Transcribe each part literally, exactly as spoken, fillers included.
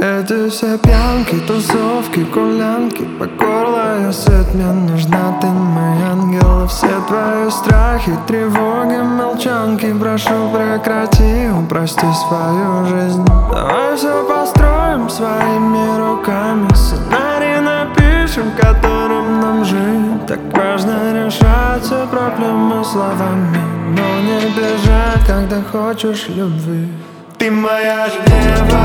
Эти все пьянки, тусовки, гулянки, по горло я сыт, мне нужна ты, мой ангел. Все твои страхи, тревоги, молчанки, прошу, прекрати, упрости свою жизнь. Давай все построим своими руками, сценарий напишем, которым нам жить. Так важно решать все проблемы словами, но не бежать, когда хочешь любви. Ты моя Женева,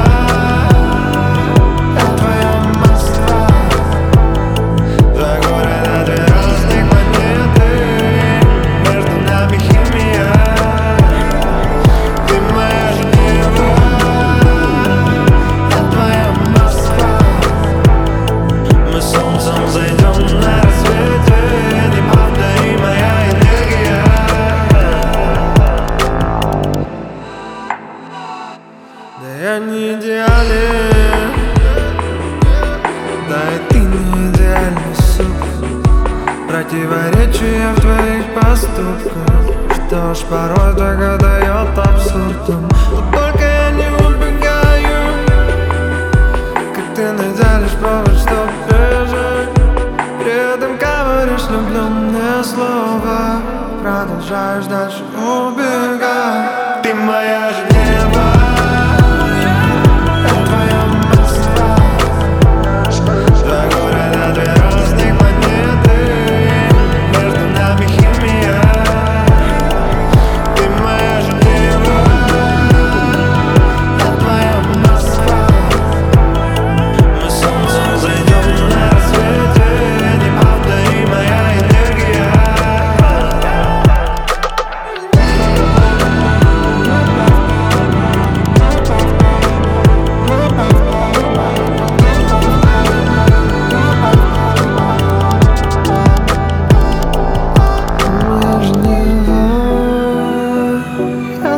я твоя Москва. Два города, две разных планеты, между нами химия. Ты моя Женева, я твоя Москва. Мы солнцем зайдем на рассвете, неповторимая энергия. Да я не идеален, да и ты не идеальный, сука. Противоречия в твоих поступках, что ж порой так дает абсурдом. Но только я не убегаю, как ты найдя лишь повод, чтоб бежать. При этом говоришь влюбленное слово, продолжаешь дальше убегать. Ты моя Женева,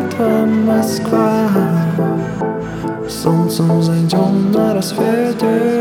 Москва. Солнцем зайдем на рассвете.